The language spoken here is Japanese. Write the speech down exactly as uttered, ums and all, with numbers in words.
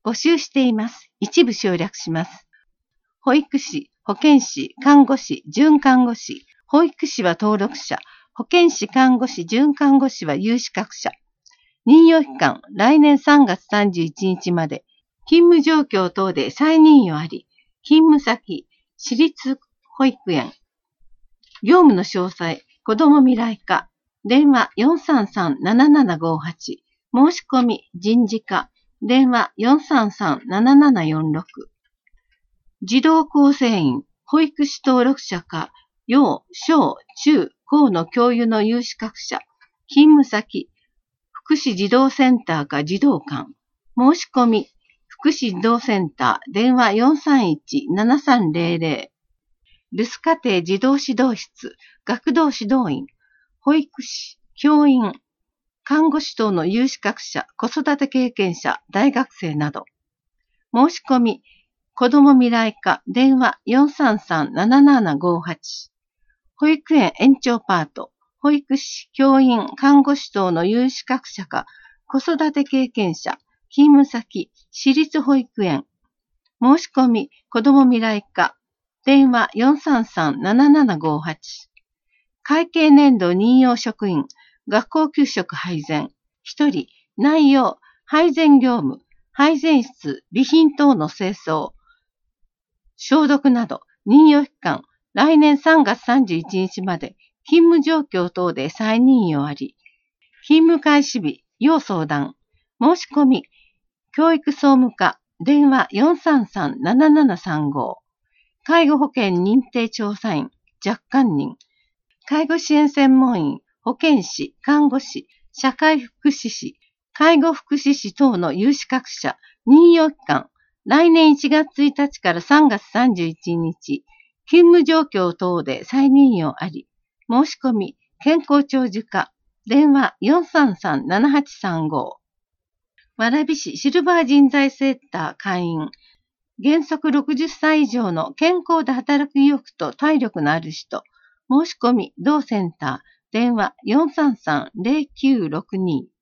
募集しています。一部省略します。保育士、保健師、看護師、准看護師。保育士は登録者。保健師、看護師、准看護師は有資格者。任用期間、来年さんがつさんじゅういちにちまで。勤務状況等で再任用あり。勤務先、私立保育園。業務の詳細、子ども未来課。電話 よんさんさん ななななごはち。申し込み、人事課。電話 よんさんさん ななななよんろく。児童構成員、保育士登録者か、幼、小、中、高の教諭の有資格者。勤務先、福祉児童センターか児童館。申し込み、福祉児童センター、電話 よんさんいち ななさんぜろぜろ。留守家庭児童指導室、学童指導員、保育士、教員、看護師等の有資格者、子育て経験者、大学生など。申し込み、子ども未来課、電話 よんさんさん ななななごはち。保育園延長パート、保育士、教員、看護師等の有資格者か、子育て経験者、勤務先、私立保育園。申し込み、子ども未来課、電話 よんさんさん ななななごはち。会計年度任用職員、学校給食配膳。ひとり、内容、配膳業務、配膳室、備品等の清掃、消毒など、任用期間、来年さんがつさんじゅういちにちまで、勤務状況等で再任用あり。勤務開始日、要相談。申し込み、教育総務課、電話 よんさんさん ななななさんご。介護保険認定調査員、若干人。介護支援専門員、保健師、看護師、社会福祉士、介護福祉士等の有資格者、任用期間、来年いちがつついたちからさんがつさんじゅういちにち、勤務状況等で再任用あり。申し込み、健康長寿課、電話 よんさんさん ななはちさんご。蕨市シルバー人材センター会員、原則ろくじゅっさい以上の健康で働く意欲と体力のある人。申し込み、同センター、電話 よんさんさん ぜろきゅうろくに。